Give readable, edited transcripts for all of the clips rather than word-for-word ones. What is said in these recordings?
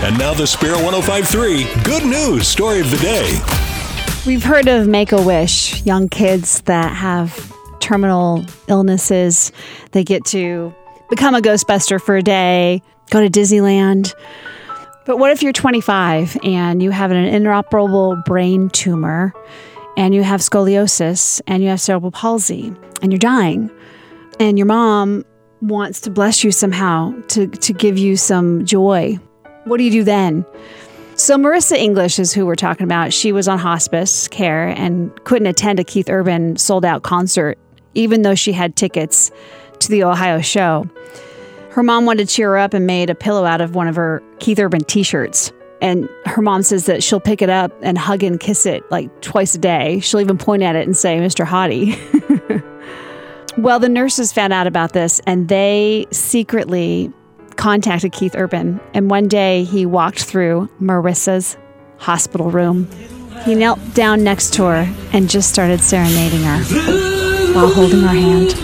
And now the Spare 105.3 Good News Story of the Day. We've heard of Make-A-Wish, young kids that have terminal illnesses. They get to become a Ghostbuster for a day, go to Disneyland. But what if you're 25 and you have an inoperable brain tumor and you have scoliosis and you have cerebral palsy and you're dying and your mom wants to bless you somehow to give you some joy? What do you do then? So Marissa English is who we're talking about. She was on hospice care and couldn't attend a Keith Urban sold-out concert, even though she had tickets to the Ohio show. Her mom wanted to cheer her up and made a pillow out of one of her Keith Urban t-shirts. And her mom says that she'll pick it up and hug and kiss it like twice a day. She'll even point at it and say, "Mr. Hottie." Well, the nurses found out about this and they secretly contacted Keith Urban. And one day he walked through Marissa's hospital room. He knelt down next to her and just started serenading her while holding her hand.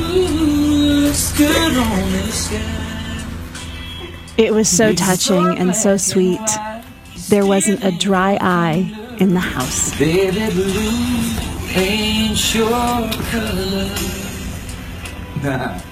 It was so touching and so sweet. There wasn't a dry eye in the house. Baby blue ain't your color.